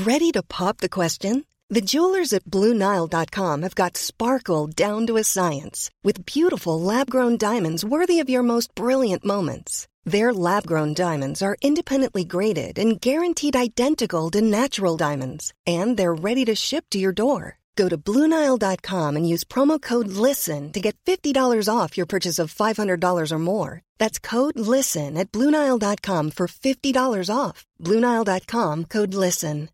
Ready to pop the question? The jewelers at BlueNile.com have got sparkle down to a science with beautiful lab-grown diamonds worthy of your most brilliant moments. Their lab-grown diamonds are independently graded and guaranteed identical to natural diamonds, and they're ready to ship to your door. Go to BlueNile.com and use promo code LISTEN to get $50 off your purchase of $500 or more. That's code LISTEN at BlueNile.com for $50 off. BlueNile.com, code LISTEN.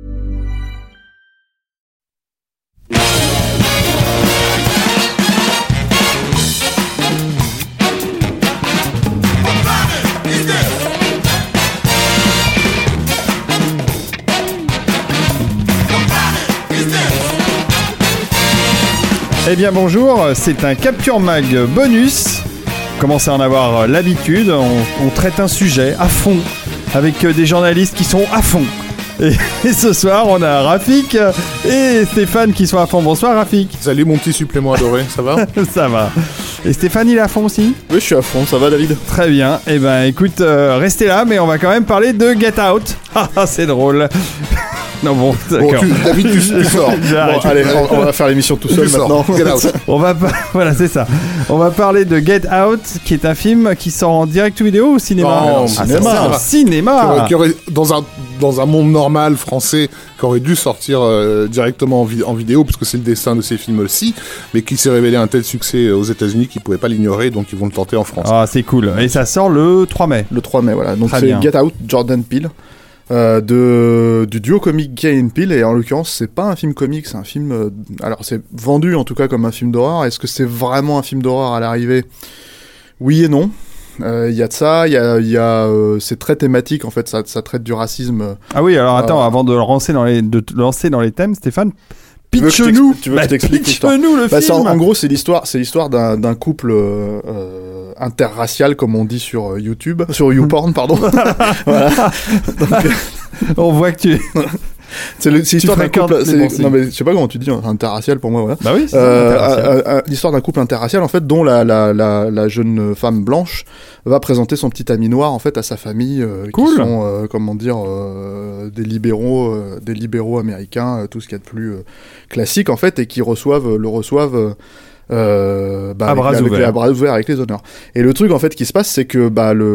Eh bien bonjour, c'est un Capture Mag bonus. Commencez à en avoir l'habitude, on traite un sujet à fond avec des journalistes qui sont à fond. Et ce soir on a Rafik et Stéphane qui sont à fond. Bonsoir Rafik. Salut mon petit supplément adoré, ça va? Ça va. Et Stéphane il est à fond aussi? Oui, je suis à fond, ça va David? Très bien, eh ben écoute, restez là mais on va quand même parler de Get Out. Ah c'est drôle. Non bon, d'accord. Bon, David, tu sors. Bon, allez, on va faire l'émission tout seul maintenant. Get Out. Voilà, c'est ça. On va parler de Get Out, qui est un film qui sort en direct ou vidéo ou cinéma? Non, cinéma. Cinéma. Qui aurait, dans un monde normal français, qui aurait dû sortir directement en vidéo, puisque c'est le destin de ces films-ci, mais qui s'est révélé un tel succès aux États-Unis qu'ils ne pouvaient pas l'ignorer, donc ils vont le tenter en France. Ah, c'est cool. Et ça sort le 3 mai. Le 3 mai, voilà. Donc très c'est bien. Get Out, Jordan Peele. Du duo comique Key and Peele, et en l'occurrence c'est pas un film comique, c'est un film alors c'est vendu en tout cas comme un film d'horreur. Est-ce que c'est vraiment un film d'horreur à l'arrivée? Oui et non. Il y a de ça, il y a c'est très thématique en fait, ça traite du racisme. Ah oui, alors attends, avant de te lancer dans les thèmes, Stéphane, pitch-nous. Tu veux que je t'explique l'histoire? Pitch-nous le film. En gros, c'est l'histoire d'un couple interracial, comme on dit sur YouTube, sur YouPorn, pardon. Voilà. Donc, on voit que tu. C'est l'histoire d'un couple. Non mais je sais pas comment tu dis, interracial pour moi, voilà. Bah oui. L'histoire d'un couple interracial en fait, dont la jeune femme blanche va présenter son petit ami noir en fait à sa famille, cool. Qui sont comment dire des libéraux américains, tout ce qu'il y a de plus classique en fait, et qui le reçoivent. À bras ouverts avec les honneurs. Et le truc en fait qui se passe, c'est que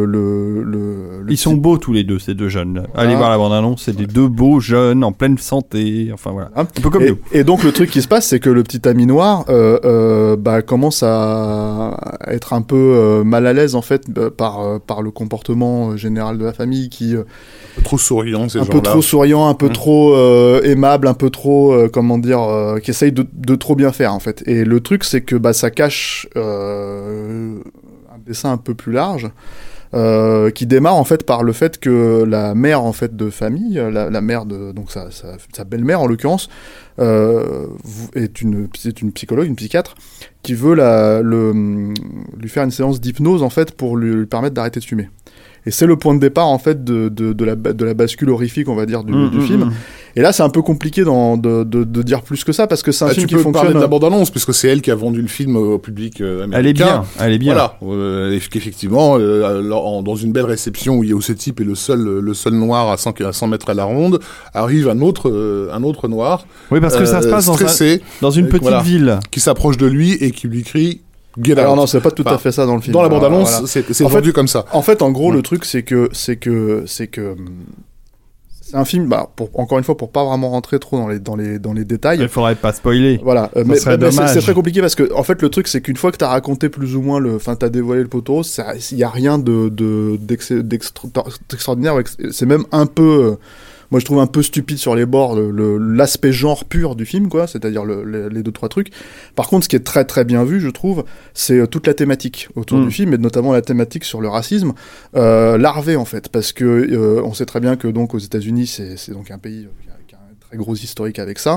ils sont beaux tous les deux, ces deux jeunes. Allez voir la bande-annonce, c'est des deux beaux jeunes en pleine santé. Enfin voilà, un peu comme nous. Et donc le truc qui se passe, c'est que le petit ami noir commence à être un peu mal à l'aise en fait par le comportement général de la famille qui trop souriant, un peu trop souriant, un peu trop aimable, un peu trop qui essaye de trop bien faire en fait. Et le truc c'est que ça cache un dessin un peu plus large qui démarre en fait par le fait que la mère en fait de famille, la mère de donc sa belle-mère en l'occurrence c'est une psychologue, une psychiatre qui veut lui faire une séance d'hypnose en fait pour lui permettre d'arrêter de fumer. Et c'est le point de départ en fait de la bascule horrifique, on va dire, du film. Et là, c'est un peu compliqué de dire plus que ça, parce que c'est un film qui fonctionne. Tu peux parler de la bande-annonce, puisque c'est elle qui a vendu le film au public américain. Elle est bien. Voilà, qu'effectivement, dans une belle réception où ce type est le seul noir à 100 mètres à la ronde, arrive un autre noir. Oui, parce que ça se passe dans une petite ville qui s'approche de lui et qui lui crie. Alors non, c'est pas tout à fait ça dans le film. Dans la bande-annonce, voilà. c'est vendu comme ça. En fait, en gros, le truc, c'est que c'est un film, encore une fois, pour pas vraiment rentrer trop dans les détails. Il faudrait pas spoiler. Voilà. Mais c'est très compliqué parce que, en fait, le truc, c'est qu'une fois que t'as raconté plus ou moins t'as dévoilé le poteau, il y a rien d'extraordinaire. C'est même un peu, moi je trouve un peu stupide sur les bords l'aspect genre pur du film, quoi, c'est-à-dire les deux trois trucs. Par contre, ce qui est très très bien vu, je trouve, c'est toute la thématique autour du film, et notamment la thématique sur le racisme larvé en fait, parce que on sait très bien que donc aux États-Unis c'est donc un pays qui a un très gros historique avec ça,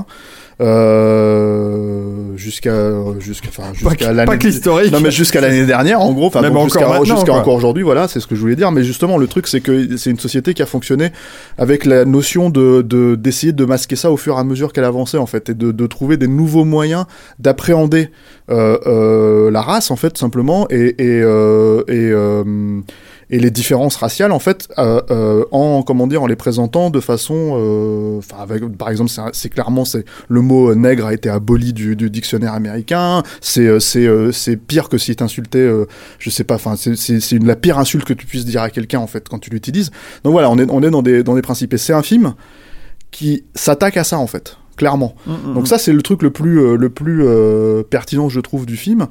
jusqu'à l'année, pas que l'historique. Non mais jusqu'à l'année dernière en gros, jusqu'à encore aujourd'hui, voilà, c'est ce que je voulais dire. Mais justement, le truc, c'est que c'est une société qui a fonctionné avec la notion d'essayer de masquer ça au fur et à mesure qu'elle avançait en fait, et de trouver des nouveaux moyens d'appréhender la race en fait, simplement, et et les différences raciales en fait en les présentant de façon par exemple c'est clairement le mot nègre a été aboli du dictionnaire américain, c'est pire que si t'insultais je sais pas, c'est la pire insulte que tu puisses dire à quelqu'un en fait quand tu l'utilises. Donc voilà, on est dans des principes, et c'est un film qui s'attaque à ça en fait, clairement. Donc ça c'est le truc le plus pertinent je trouve du film,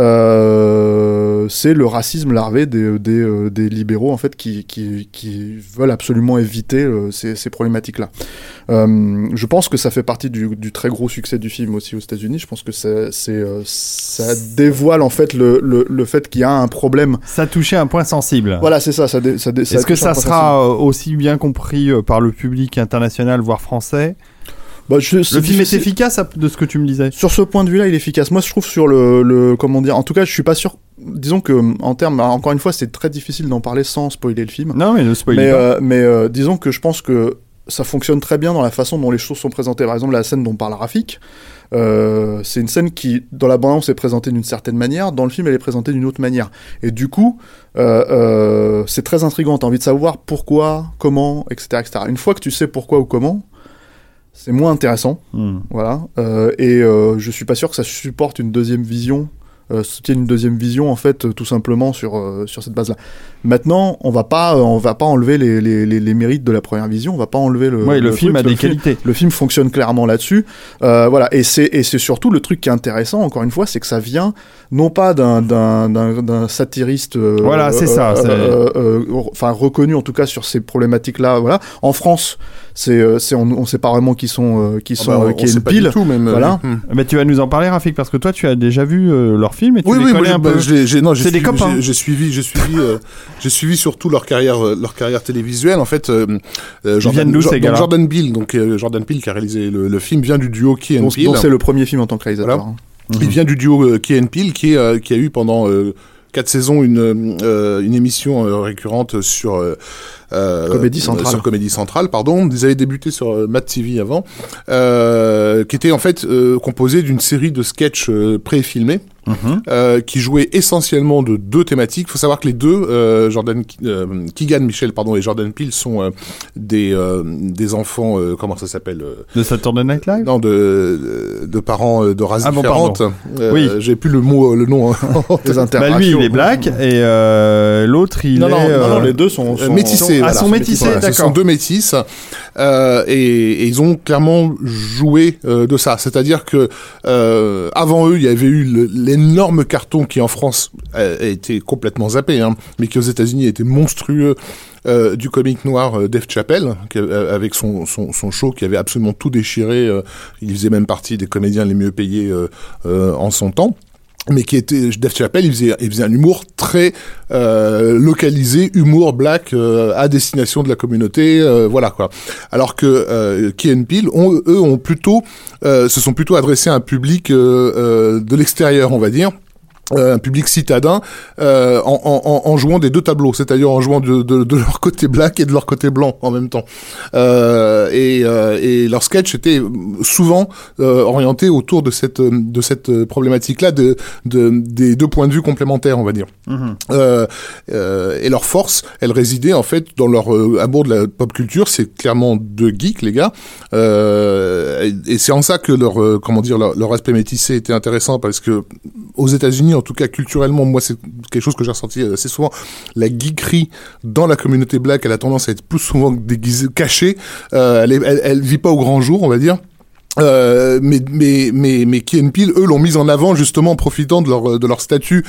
c'est le racisme larvé des libéraux en fait qui veulent absolument éviter ces problématiques là. Je pense que ça fait partie du très gros succès du film aussi aux États-Unis. Je pense que ça dévoile en fait le fait qu'il y a un problème. Ça touchait un point sensible. Voilà, c'est ça. Est-ce que ça sera aussi bien compris par le public international voire français? Le film est efficace de ce que tu me disais. Sur ce point de vue-là, il est efficace. Moi, je trouve sur le comment dire. En tout cas, je suis pas sûr. Disons que en termes, encore une fois, c'est très difficile d'en parler sans spoiler le film. Non, mais ne spoiler pas. Mais disons que je pense que ça fonctionne très bien dans la façon dont les choses sont présentées. Par exemple, la scène dont parle Rafik, c'est une scène qui, dans la bande-annonce, est présentée d'une certaine manière. Dans le film, elle est présentée d'une autre manière. Et du coup, c'est très intriguant. T'as envie de savoir pourquoi, comment, etc., etc. Une fois que tu sais pourquoi ou comment, c'est moins intéressant, voilà. Je suis pas sûr que ça supporte une deuxième vision, soutienne une deuxième vision en fait, tout simplement sur cette base-là. Maintenant, on va pas enlever les mérites de la première vision, on va pas enlever le film a des qualités. Le film fonctionne clairement là-dessus, voilà. Et c'est surtout le truc qui est intéressant, encore une fois, c'est que ça vient non pas d'un satiriste, voilà, c'est ça, reconnu en tout cas sur ces problématiques-là, voilà. En France, on sait pas vraiment qui est une pile, voilà. Mais tu vas nous en parler, Rafik, parce que toi tu as déjà vu leur film et tu les connais un peu. C'est des copains. J'ai suivi surtout leur carrière télévisuelle en fait. Jordan Peele, Jordan Peele qui a réalisé le film, vient du duo Key and Peele. Donc c'est le premier film en tant que réalisateur. Voilà. Il vient du duo Key and Peele qui a eu pendant 4 saisons une émission récurrente sur Comédie Centrale. Sur Comédie Centrale, pardon. Ils avaient débuté sur Mad TV avant, qui était en fait composé d'une série de sketchs préfilmés. Qui jouaient essentiellement de 2 thématiques. Il faut savoir que les deux, Keegan-Michael et Jordan Peele sont des enfants, comment ça s'appelle de Saturday Night Live. Non, de parents de races différentes. Oui. J'ai plus le nom. Des interactions. Lui, il est black et l'autre, il est. Non, les deux sont métissés. Sont métissés, d'accord. Ce sont 2 métis et ils ont clairement joué de ça. C'est-à-dire que avant eux, il y avait eu l'énorme carton qui en France a été complètement zappé, mais qui aux États-Unis a été monstrueux, du comique noir Dave Chappelle, avec son show qui avait absolument tout déchiré. Il faisait même partie des comédiens les mieux payés en son temps. Mais qui était Dave Chappelle, il faisait un humour très localisé, humour black à destination de la communauté, voilà quoi. Alors que Key and Peele ont plutôt se sont plutôt adressés à un public de l'extérieur, on va dire. Un public citadin en jouant des 2 tableaux, c'est-à-dire en jouant de leur côté black et de leur côté blanc en même temps. Et leur sketch était souvent orienté autour de cette problématique-là des 2 points de vue complémentaires, on va dire. Et leur force, elle résidait en fait dans leur amour de la pop culture. C'est clairement 2 geeks, les gars. Et c'est en ça que leur aspect métissé était intéressant, parce que aux États-Unis, en tout cas culturellement, moi c'est quelque chose que j'ai ressenti assez souvent. La geekerie dans la communauté black, elle a tendance à être plus souvent déguisée, cachée. Elle vit pas au grand jour, on va dire. Mais Key and Peele, eux, l'ont mise en avant justement en profitant de leur statut.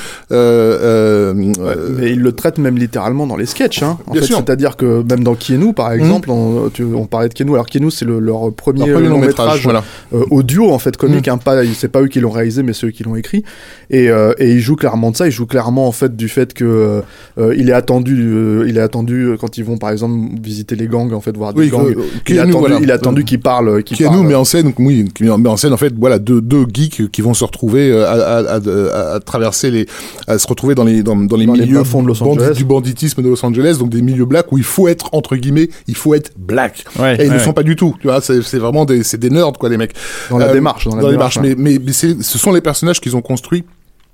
Mais ils le traitent même littéralement dans les sketchs, En Bien fait, sûr. C'est-à-dire que même dans Keanu, par exemple, on parlait de Keanu. Alors Keanu, c'est leur premier long métrage voilà. audio en fait comique. C'est pas eux qui l'ont réalisé, mais c'est eux qui l'ont écrit. Et ils jouent clairement de ça. Ils jouent clairement en fait du fait que il est attendu quand ils vont par exemple visiter les gangs, en fait, voir des gangs. Il est attendu qu'ils parlent. Keanu met en scène. Oui, qui met en scène en fait, voilà, deux geeks qui vont se retrouver à traverser à se retrouver dans les milieux du banditisme de Los Angeles, donc des milieux blacks où il faut être entre guillemets, il faut être black. Et ils ne sont pas du tout. Tu vois, c'est vraiment des nerds quoi, les mecs. Dans la démarche. Mais ce sont les personnages qu'ils ont construits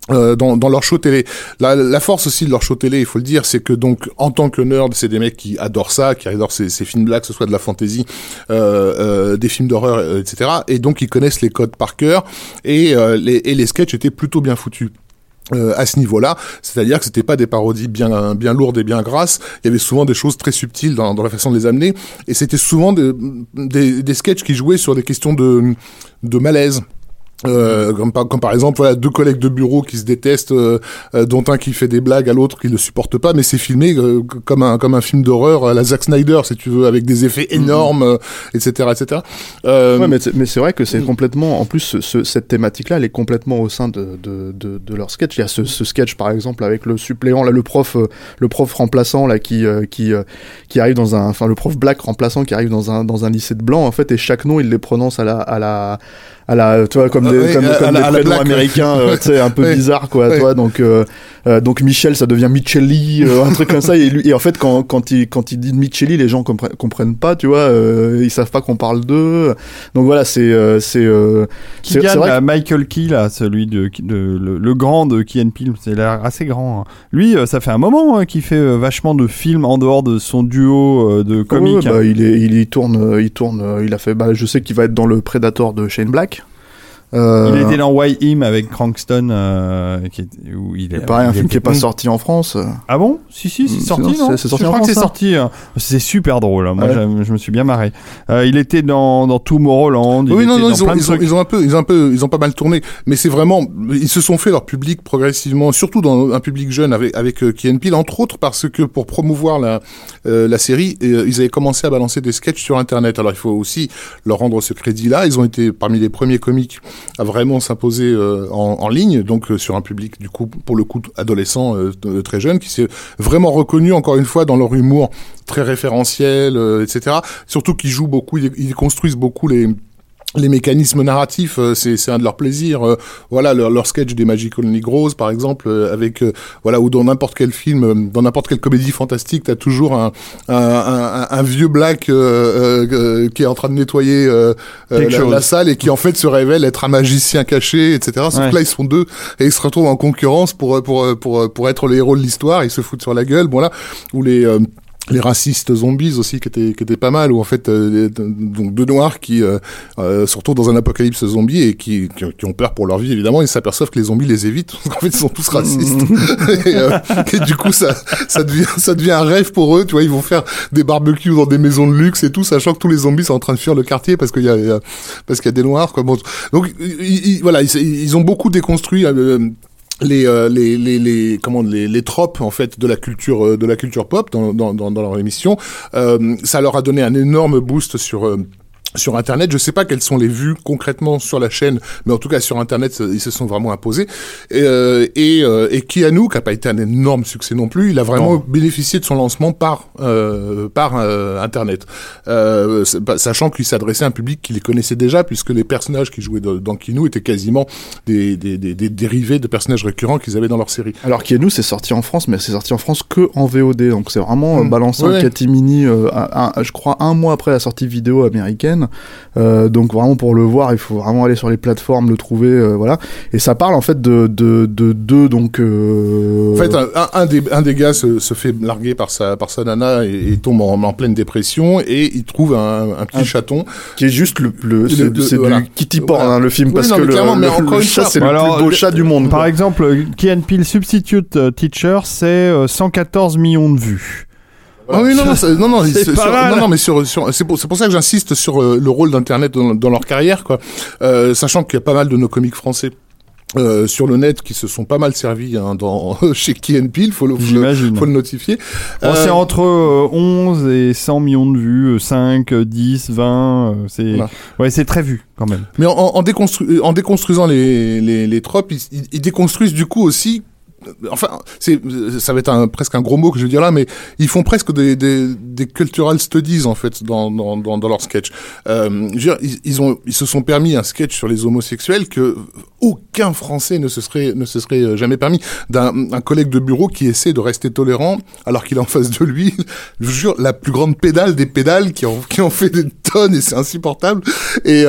dans leur show télé. La force aussi de leur show télé, il faut le dire, c'est que donc en tant que nerd, c'est des mecs qui adorent ça, qui adorent ces films black, que ce soit de la fantasy, des films d'horreur, etc. Et donc ils connaissent les codes par cœur, et les sketchs étaient plutôt bien foutus. À ce niveau-là, c'est-à-dire que c'était pas des parodies bien lourdes et bien grasses. Il y avait souvent des choses très subtiles dans la façon de les amener, et c'était souvent des sketchs qui jouaient sur des questions de malaise. Comme par exemple, voilà, deux collègues de bureau qui se détestent, dont un qui fait des blagues à l'autre qui le supporte pas, mais c'est filmé comme un film d'horreur à la Zack Snyder, si tu veux, avec des effets énormes, etc., etc. Ouais, mais c'est vrai que c'est complètement, en plus, cette thématique-là, elle est complètement au sein de leur sketch. Il y a ce sketch, par exemple, avec le suppléant, là, le prof remplaçant, là, qui arrive le prof black remplaçant qui arrive dans un lycée de blancs, en fait, et chaque nom, il les prononce à la tu vois, comme des prénoms américains, tu sais, un peu bizarre, quoi, ouais. Toi, donc Michel, ça devient Micheli, un truc comme ça, et en fait, quand il dit Micheli, les gens comprennent pas, tu vois, ils savent pas qu'on parle d'eux, donc voilà, qui gagne à Michael Key, là, celui le grand de Key and Peele, c'est l'air assez grand, hein. Lui, ça fait un moment qu'il fait vachement de films en dehors de son duo de comiques. Ouais, il tourne, il a fait, je sais qu'il va être dans le Predator de Shane Black. Il était dans Why Him avec Cranston, où il est pareil, un film qui est pas sorti en France. Ah bon? Si, c'est sorti, non? C'est sorti je en crois France, que c'est sorti. C'est super drôle. Moi, je me suis bien marré. Il était dans Tomorrowland. Oui, non, ils ont pas mal tourné. Mais c'est vraiment, ils se sont fait leur public progressivement, surtout dans un public jeune avec Key and Peele, entre autres parce que pour promouvoir la série, ils avaient commencé à balancer des sketchs sur Internet. Alors il faut aussi leur rendre ce crédit-là. Ils ont été parmi les premiers comiques à vraiment s'imposer en ligne, donc sur un public du coup pour le coup adolescent, très jeune, qui s'est vraiment reconnu encore une fois dans leur humour très référentiel, etc. Surtout qu'ils jouent beaucoup, ils construisent beaucoup les mécanismes narratifs, c'est un de leurs plaisirs. Voilà, leur sketch des Magical Negroes, par exemple, avec voilà, ou dans n'importe quel film, dans n'importe quelle comédie fantastique, t'as toujours un vieux black qui est en train de nettoyer la salle et qui en fait se révèle être un magicien caché, etc. Sauf que là ils sont deux et ils se retrouvent en concurrence pour être les héros de l'histoire. Ils se foutent sur la gueule, voilà. Ou les racistes zombies aussi qui étaient pas mal, où en fait donc deux noirs qui se retrouvent dans un apocalypse zombie et qui ont peur pour leur vie évidemment, ils s'aperçoivent que les zombies les évitent parce qu'en fait ils sont tous racistes et du coup ça devient un rêve pour eux, tu vois, ils vont faire des barbecues dans des maisons de luxe et tout, sachant que tous les zombies sont en train de fuir le quartier parce qu'il y a des noirs, quoi. Bon, donc ils ont beaucoup déconstruit les tropes en fait de la culture pop dans leur émission. Ça leur a donné un énorme boost sur Internet. Je sais pas quelles sont les vues concrètement sur la chaîne, mais en tout cas sur Internet, ils se sont vraiment imposés. Et Keanu, qui a pas été un énorme succès non plus, il a vraiment bénéficié de son lancement par Internet, sachant qu'il s'adressait à un public qui les connaissait déjà, puisque les personnages qui jouaient dans Keanu étaient quasiment des dérivés de personnages récurrents qu'ils avaient dans leur série. Alors Keanu, c'est sorti en France, mais c'est sorti en France que en VOD, donc c'est vraiment balancé en catimini, je crois un mois après la sortie vidéo américaine. Donc vraiment pour le voir il faut vraiment aller sur les plateformes, le trouver, voilà, et ça parle en fait de donc en fait un des gars se fait larguer par sa nana et tombe en pleine dépression, et il trouve un petit chaton qui est juste c'est voilà. Du kitty porn, voilà. Le film, parce que le chat c'est le plus beau chat du monde, par exemple. Key and Peele Substitute Teacher, c'est 114 millions de vues. Ah oui, mais c'est pour ça que j'insiste sur le rôle d'Internet dans leur carrière, quoi. Sachant qu'il y a pas mal de nos comiques français sur le net qui se sont pas mal servis chez Key and Peele, faut le notifier. C'est entre 11 et 100 millions de vues, 5, 10, 20, c'est très vu quand même. Mais en déconstruisant les tropes, ils déconstruisent du coup aussi enfin, ça va être presque un gros mot que je vais dire là, mais ils font presque des cultural studies en fait dans leurs sketchs. Je veux dire, ils se sont permis un sketch sur les homosexuels que aucun Français ne se serait jamais permis. Un collègue de bureau qui essaie de rester tolérant alors qu'il est en face de lui, je vous jure, la plus grande pédale des pédales qui en fait des tonnes et c'est insupportable. Et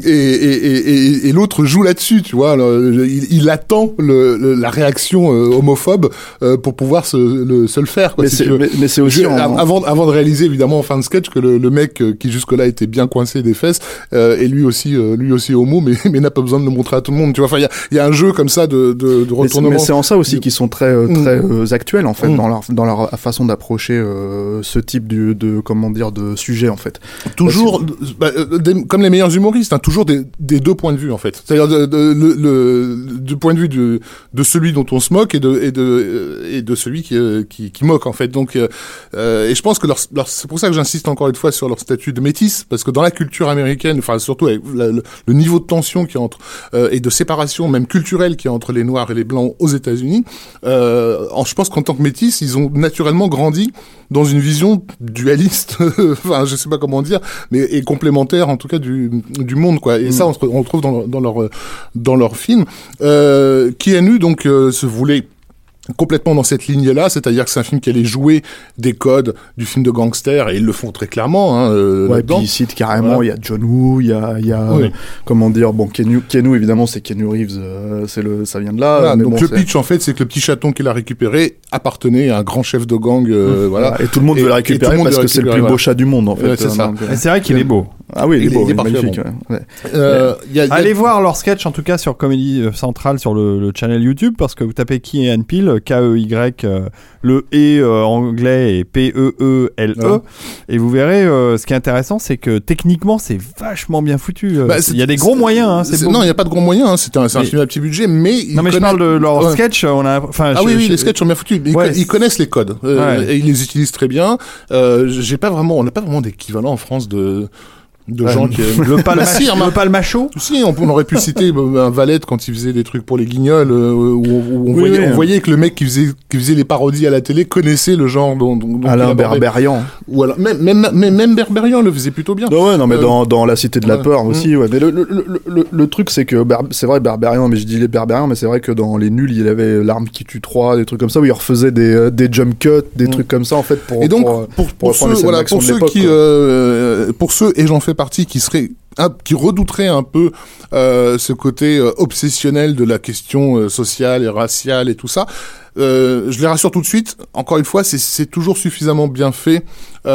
l'autre joue là-dessus, tu vois. Il attend la réaction homophobe pour pouvoir se le faire. Quoi, mais c'est aussi avant de réaliser évidemment en fin de sketch que le mec qui jusque-là était bien coincé des fesses est lui aussi homo, mais n'a pas besoin de le montrer à tout le monde. Tu vois. Enfin, il y a un jeu comme ça de retournement. Mais c'est en ça aussi qu'ils sont très actuels en fait dans leur façon d'approcher ce type de sujet en fait. Toujours comme les meilleurs humoristes, hein, toujours des deux points de vue en fait. C'est-à-dire du point de vue de celui dont on se moque et de celui qui moque en fait. Donc et je pense que c'est pour ça que j'insiste encore une fois sur leur statut de métis, parce que dans la culture américaine, enfin surtout avec le niveau de tension qui entre et de séparation même culturelle qui est entre les noirs et les blancs aux États-Unis, je pense qu'en tant que métis, ils ont naturellement grandi dans une vision dualiste, enfin je sais pas comment dire, mais et complémentaire en tout cas du monde quoi. Et ça on retrouve dans leur film. Keanu donc se voulait complètement dans cette ligne-là, c'est-à-dire que c'est un film qui allait jouer des codes du film de gangster, et ils le font très clairement. Ouais, puis ils citent carrément, il y a John Woo, il y a comment dire, bon, Keanu évidemment, c'est Keanu Reeves, ça vient de là. Voilà, donc le pitch, en fait, c'est que le petit chaton qu'il a récupéré appartenait à un grand chef de gang, voilà. Et tout le monde veut le récupérer parce que c'est le plus beau chat du monde, en fait. Ouais, c'est ça. Et c'est vrai qu'il est beau. Ah oui, il est beau, il est magnifique. Allez voir leur sketch, en tout cas, sur Comédie Centrale, sur le channel YouTube, parce que vous tapez Key and Peele, K-E-Y, le E anglais et P-E-E-L-E, et vous verrez, ce qui est intéressant, c'est que techniquement, c'est vachement bien foutu. Il y a des gros moyens, hein, c'est beau. Non, il n'y a pas de gros moyens, hein, c'est un film à petit budget, mais... Non, mais je parle de leur sketch, oui, les sketchs sont bien foutus. Ils connaissent les codes, et ils les utilisent très bien. On n'a pas vraiment d'équivalent en France de gens qui le palmacho. Si, on aurait pu citer un Valette quand il faisait des trucs pour les Guignols, où on voyait que le mec qui faisait les parodies à la télé connaissait le genre dont Alain Berberian. Ou alors même Berberian le faisait plutôt bien. Mais dans La Cité de la Peur aussi, ouais. Mais le truc c'est que c'est vrai Berberian, mais je dis les Berberian, mais c'est vrai que dans Les Nuls, il y avait L'arme qui tue 3, des trucs comme ça où il refaisait des jump cuts, des trucs comme ça en fait pour ceux et j'en fais partie qui redouterait un peu ce côté obsessionnel de la question sociale et raciale et tout ça. Je les rassure tout de suite. Encore une fois, c'est toujours suffisamment bien fait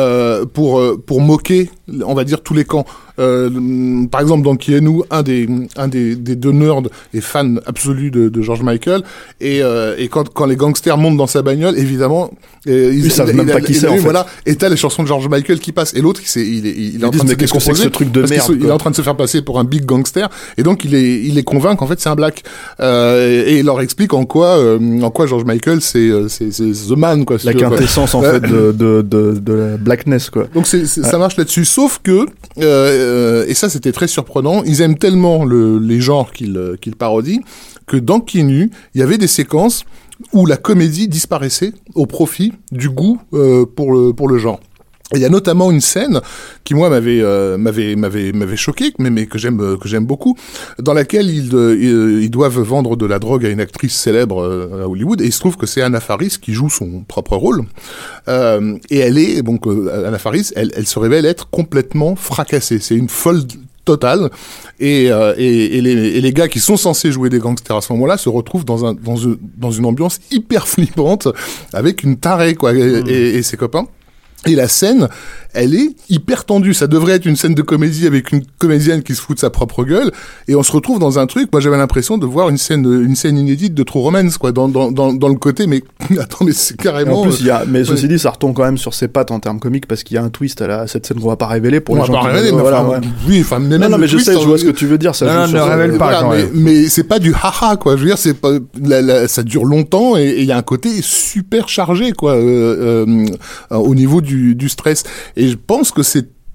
pour moquer, on va dire, tous les camps. Par exemple, dans Keanu, un des deux nerds est fan absolu de George Michael, et quand les gangsters montent dans sa bagnole, évidemment, ils savent même pas qui c'est en fait. Voilà, et t'as les chansons de George Michael qui passent, et l'autre il est en train de se décomposer, ce truc de merde, il est en train de se faire passer pour un big gangster, et donc il les convainc qu'en fait c'est un black, et il leur explique en quoi George Michael c'est the man quoi. La quintessence en fait de la blackness quoi. Donc ça marche là-dessus, sauf que et ça c'était très surprenant, ils aiment tellement les genres qu'ils parodient que dans Keanu, il y avait des séquences où la comédie disparaissait au profit du goût pour le genre. Et il y a notamment une scène qui moi m'avait choqué, mais que j'aime beaucoup, dans laquelle ils doivent vendre de la drogue à une actrice célèbre à Hollywood, et il se trouve que c'est Anna Faris qui joue son propre rôle, et elle est donc Anna Faris, elle se révèle être complètement fracassée. C'est une folle totale, et les gars qui sont censés jouer des gangsters à ce moment-là se retrouvent dans une ambiance hyper flippante avec une tarée quoi, et ses copains. Et la scène, elle est hyper tendue. Ça devrait être une scène de comédie avec une comédienne qui se fout de sa propre gueule. Et on se retrouve dans un truc, moi j'avais l'impression de voir une scène inédite de True Romance, quoi, dans le côté, mais, attends, mais c'est carrément... En plus, ceci dit, ça retombe quand même sur ses pattes en termes comiques, parce qu'il y a un twist à cette scène qu'on va pas révéler pour les gens qui... Oui, enfin, même non, mais je sais, je vois ce que tu veux dire, ça. Non, ne révèle pas, quand même. Mais c'est pas du haha, quoi. Je veux dire, c'est pas, ça dure longtemps, et il y a un côté super chargé, quoi, au niveau du stress. Et je pense que c'est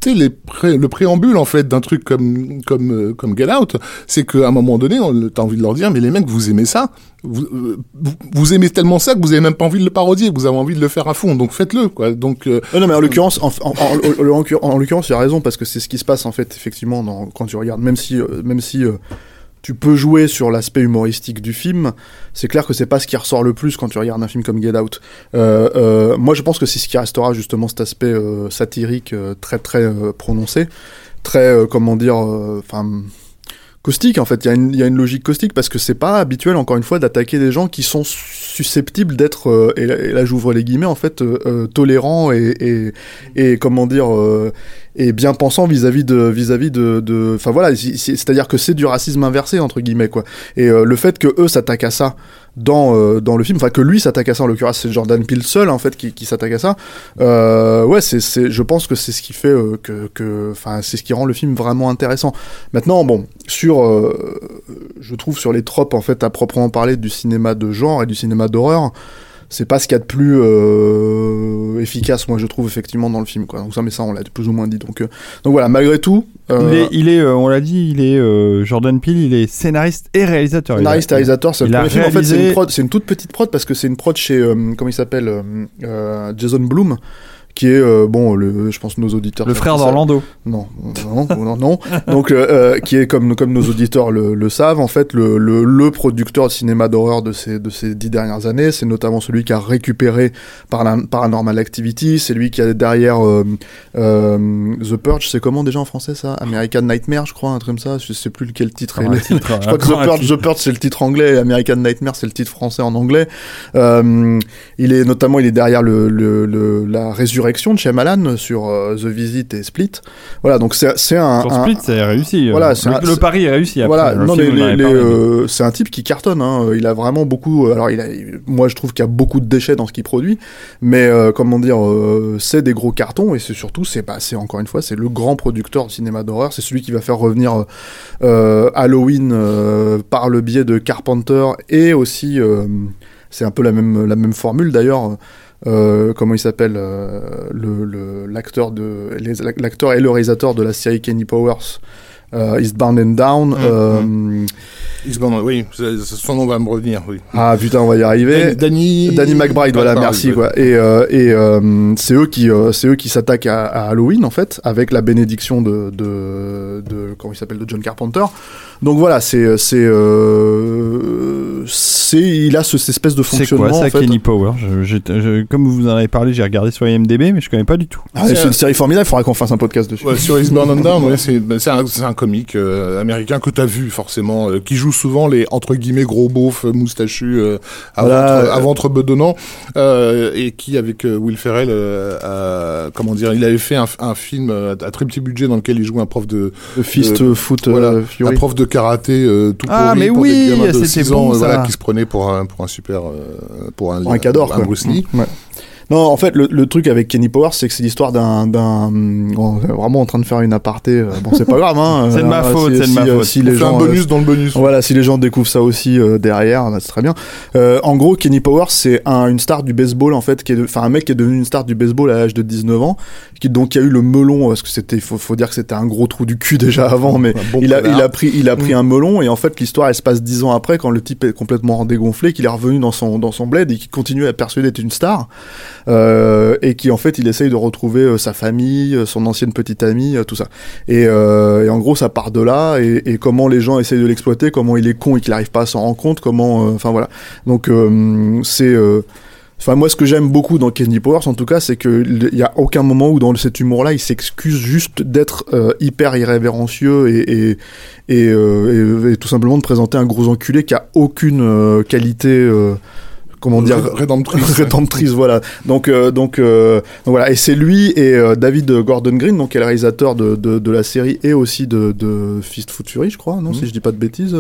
tu sais, le préambule en fait d'un truc comme Get Out, c'est qu'à un moment donné, t'as envie de leur dire, mais les mecs, vous aimez ça, vous aimez tellement ça que vous avez même pas envie de le parodier, vous avez envie de le faire à fond, donc faites-le, quoi. Donc non, mais en l'occurrence, en l'occurrence, il y a raison parce que c'est ce qui se passe en fait effectivement quand tu regardes, même si tu peux jouer sur l'aspect humoristique du film, c'est clair que c'est pas ce qui ressort le plus quand tu regardes un film comme Get Out. Moi, je pense que c'est ce qui restera justement cet aspect satirique très très prononcé, très caustique en fait. Il y a une logique caustique parce que c'est pas habituel encore une fois d'attaquer des gens qui sont susceptibles d'être et là j'ouvre les guillemets en fait tolérants et comment dire et bien pensant vis-à-vis de enfin voilà, c'est-à-dire que c'est du racisme inversé entre guillemets quoi. Et le fait que eux s'attaquent à ça dans le film, enfin que lui s'attaque à ça, en l'occurrence c'est Jordan Peele seul en fait qui s'attaque à ça, je pense que c'est ce qui fait enfin c'est ce qui rend le film vraiment intéressant. Maintenant bon, je trouve sur les tropes en fait à proprement parler du cinéma de genre et du cinéma d'horreur, c'est pas ce qu'il y a de plus efficace, moi je trouve effectivement dans le film quoi. Donc ça, mais ça on l'a plus ou moins dit. Donc voilà, malgré tout, il est on l'a dit, il est Jordan Peele, il est scénariste et réalisateur. Scénariste et réalisateur, c'est le premier film. En fait, c'est une toute petite prod parce que c'est une prod chez comment il s'appelle, Jason Blum, qui est je pense nos auditeurs, le frère d'Orlando. Non. Donc qui est comme nos auditeurs le savent en fait le producteur de cinéma d'horreur de ces 10 dernières années. C'est notamment celui qui a récupéré Paranormal Activity, c'est lui qui a derrière The Purge, c'est comment déjà en français ça, American Nightmare je crois, un truc comme ça, je sais plus lequel titre est je crois que The Purge c'est le titre anglais et American Nightmare c'est le titre français en anglais. Il est derrière la résurrection de Shyamalan sur The Visit et Split. Voilà, donc c'est un Split, ça a réussi. Voilà, le pari est réussi. Après, voilà, non mais c'est un type qui cartonne. Hein. Il a vraiment beaucoup. Alors moi je trouve qu'il y a beaucoup de déchets dans ce qu'il produit, mais c'est des gros cartons et c'est surtout c'est encore une fois c'est le grand producteur de cinéma d'horreur. C'est celui qui va faire revenir Halloween par le biais de Carpenter et aussi c'est un peu la même formule d'ailleurs. Comment il s'appelle l'acteur et le réalisateur de la série Kenny Powers, Eastbound and Down. Eastbound, oui, son nom va me revenir, oui. Ah putain, on va y arriver. Danny McBride, voilà, merci quoi. Et c'est eux qui s'attaquent à Halloween en fait, avec la bénédiction de comment il s'appelle, de John Carpenter. Donc voilà, il a cette espèce de fonctionnement. C'est quoi ça, en fait. Kenny Powers? Comme vous en avez parlé, j'ai regardé sur IMDb, mais je connais pas du tout. Ah, c'est une série formidable, il faudrait qu'on fasse un podcast dessus. Ouais, sur Eastbound and Down, ouais, c'est un comique américain que t'as vu forcément, qui joue souvent les entre guillemets gros beaufs moustachus à ventre bedonnant, et qui avec Will Ferrell, comment dire, il avait fait un film à très petit budget dans lequel il jouait un prof de foot, un prof de karaté tout pourri mais pour des gamins de 6 ans, bon, qui se prenait pour un super pour un cador, un Bruce Lee. Ouais. Non, en fait, le truc avec Kenny Powers, c'est que c'est l'histoire on est vraiment en train de faire une aparté. Bon, c'est pas grave, hein. C'est de ma faute, c'est de ma faute. Si les gens, un bonus dans le bonus. Voilà, si les gens découvrent ça aussi derrière, c'est très bien. En gros, Kenny Powers, c'est une star du baseball, en fait, un mec qui est devenu une star du baseball à l'âge de 19 ans, qui a eu le melon, parce que faut dire que c'était un gros trou du cul déjà avant, mais il a pris un melon, et en fait, l'histoire, elle se passe 10 ans après, quand le type est complètement dégonflé, qu'il est revenu dans son bled, et qu'il continue à persuader d'être une star. Et qui en fait il essaye de retrouver sa famille, son ancienne petite amie, tout ça. Et en gros ça part de là et comment les gens essayent de l'exploiter, comment il est con et qu'il n'arrive pas à s'en rendre compte, comment, enfin voilà. Donc moi, ce que j'aime beaucoup dans Kenny Powers, en tout cas, c'est qu'il y a aucun moment où dans cet humour-là, il s'excuse juste d'être hyper irrévérencieux et tout simplement de présenter un gros enculé qui a aucune qualité. Comment dire, rédemptrice, voilà. Donc voilà, et c'est lui et David Gordon Green, donc qui est le réalisateur de la série et aussi de Fist Food Fury, je crois, non, si je dis pas de bêtises,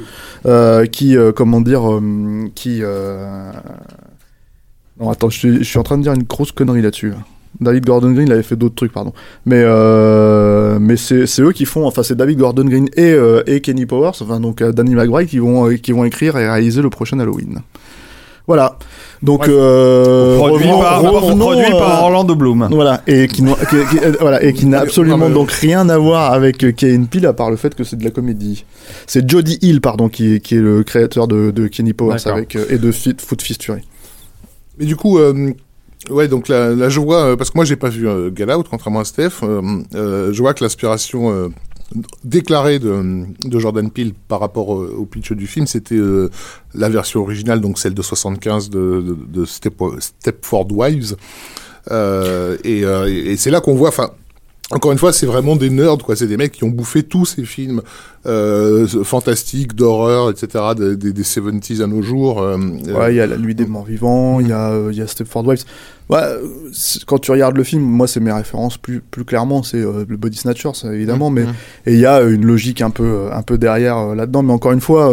non, attends, je suis en train de dire une grosse connerie là-dessus. David Gordon Green, il avait fait d'autres trucs, pardon. Mais c'est eux qui font, enfin c'est David Gordon Green et Kenny Powers, enfin donc Danny McBride qui vont écrire et réaliser le prochain Halloween. Voilà. Donc Produit revenons, par Orlando Bloom. Voilà, et qui n'a absolument donc rien à voir avec Key & Peele à part le fait que c'est de la comédie. C'est Jody Hill, pardon, qui est le créateur de Kenny Powers et de Foot Fist Fury. Mais du coup, ouais, donc là je vois, parce que moi j'ai pas vu Get Out, contrairement à Steph, je vois que l'inspiration déclarée de Jordan Peele par rapport au pitch du film, c'était la version originale, donc celle de 75 de Stepford Wives, et c'est là qu'on voit, enfin, encore une fois, c'est vraiment des nerds, quoi. C'est des mecs qui ont bouffé tous ces films fantastiques, d'horreur, etc. des 70s à nos jours. Ouais, il y a La Nuit des Morts Vivants, il y a Stepford Wives. Ouais, quand tu regardes le film, moi, c'est mes références plus clairement, c'est le Body Snatchers, ça, évidemment, mais et il y a une logique un peu derrière là-dedans. Mais encore une fois,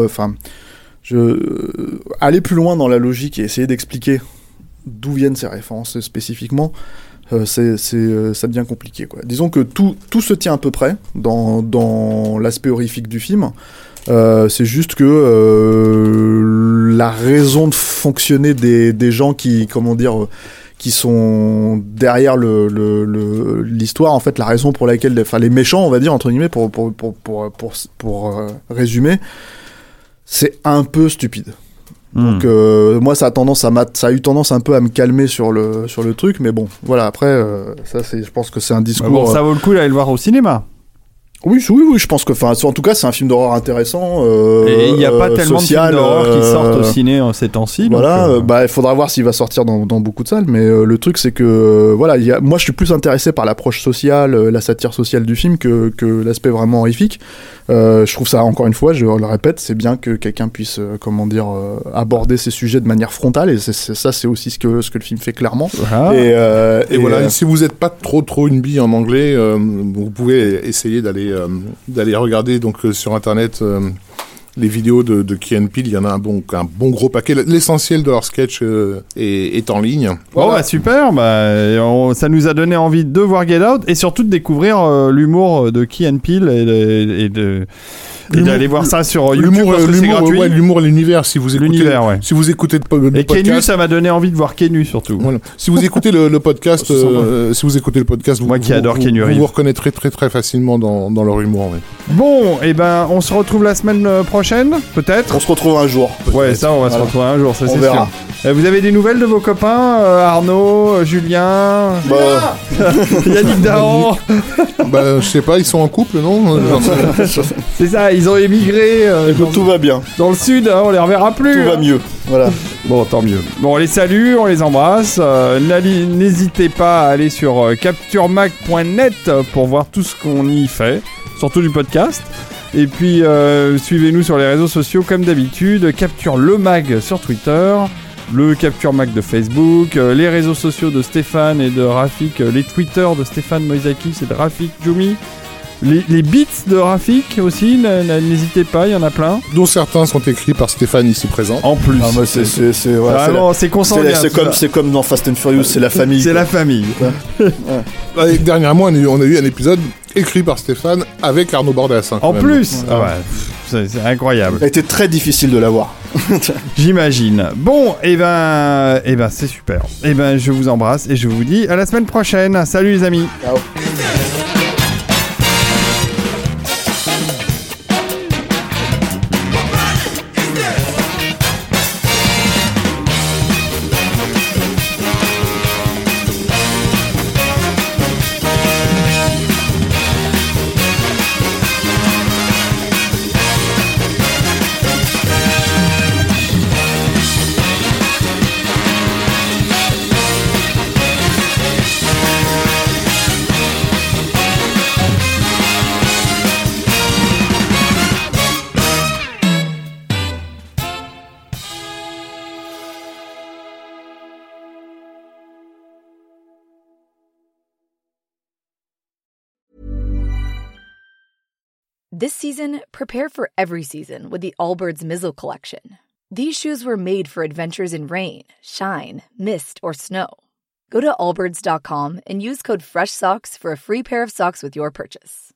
aller plus loin dans la logique et essayer d'expliquer d'où viennent ces références spécifiquement. Ça devient compliqué, quoi. Disons que tout se tient à peu près dans l'aspect horrifique du film. C'est juste que la raison de fonctionner des gens qui sont derrière l'histoire, en fait, la raison pour laquelle, enfin, les méchants, on va dire, entre guillemets, pour résumer, c'est un peu stupide. Donc moi ça a eu tendance un peu à me calmer sur le truc, mais bon voilà, après ça je pense que c'est un discours. Bon, ça vaut le coup d'aller le voir au cinéma. Oui, je pense que, en tout cas, c'est un film d'horreur intéressant. Et il n'y a pas tellement social, de films d'horreur qui sortent au ciné en ces temps-ci. Voilà, il faudra voir s'il va sortir dans beaucoup de salles, mais le truc, c'est que, voilà, moi, je suis plus intéressé par l'approche sociale, la satire sociale du film que l'aspect vraiment horrifique. Je trouve ça, encore une fois, je le répète, c'est bien que quelqu'un puisse, aborder ces sujets de manière frontale, et c'est aussi ce que le film fait clairement. Ah. Et voilà, si vous n'êtes pas trop une bille en anglais, vous pouvez essayer d'aller regarder donc sur internet les vidéos de Key & Peele. Il y en a un bon gros paquet. L'essentiel de leur sketch est en ligne. Voilà. Bon, l'humour ça nous a donné envie de voir Get Out et surtout de découvrir l'humour de Key & Peele et d'aller voir ça sur YouTube parce que c'est gratuit. Ouais, l'humour et l'univers. Si vous écoutez le podcast. Et Kenu, ça m'a donné envie de voir Kenu surtout. Voilà. Si vous écoutez le podcast, moi qui adore Kenu vous reconnaîtrez très très facilement dans leur humour. Ouais. Bon, et ben on se retrouve la semaine prochaine, peut-être. On se retrouve un jour. Ouais, ça on va se retrouver un jour, ça c'est verra. sûr. Vous avez des nouvelles de vos copains, Arnaud, Julien, Yannick Dahan? Je sais pas, ils sont en couple, non? C'est ça, ils ont émigré. Tout va bien. Dans le sud, on les reverra plus. Tout va mieux. Voilà. Bon, tant mieux. Bon, on les salue, on les embrasse. N'hésitez pas à aller sur capturemag.net pour voir tout ce qu'on y fait, surtout du podcast. Et puis, suivez-nous sur les réseaux sociaux comme d'habitude. Capture le mag sur Twitter, le Capture Mag de Facebook, les réseaux sociaux de Stéphane et de Rafik, les Twitter de Stéphane Moïsakis et de Rafik Djoumi. Les beats de Rafik aussi, n'hésitez pas, il y en a plein. Dont certains sont écrits par Stéphane ici présent. En plus. Ah, moi, c'est consanguin. C'est comme dans Fast and Furious, c'est la famille. C'est la famille. Ouais. Et dernièrement, on a eu un épisode écrit par Stéphane avec Arnaud Bordas. En plus. Ah ouais. C'est incroyable. Ça a été très difficile de l'avoir. J'imagine. Bon, et ben c'est super. Et ben je vous embrasse et je vous dis à la semaine prochaine. Salut les amis. Ciao. This season, prepare for every season with the Allbirds Mizzle Collection. These shoes were made for adventures in rain, shine, mist, or snow. Go to allbirds.com and use code FRESHSOCKS for a free pair of socks with your purchase.